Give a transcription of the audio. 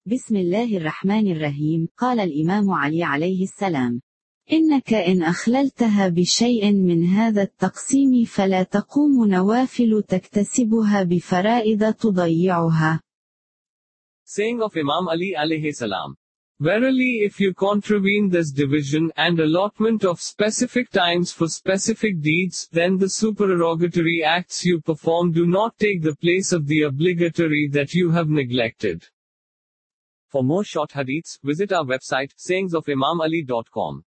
بسم الله الرحمن الرحيم. قال الإمام علي عليه السلام: إنك إن أخللتها بشيء من هذا التقسيم فلا تقوم نوافل تكتسبها بفرائض تضيعها. Saying of Imam Ali alayhi salam. Verily, if you contravene this division and allotment of specific times for specific deeds, then the supererogatory acts you perform do not take the place of the obligatory that you have neglected. For more short hadiths, visit our website, sayingsofimamali.com.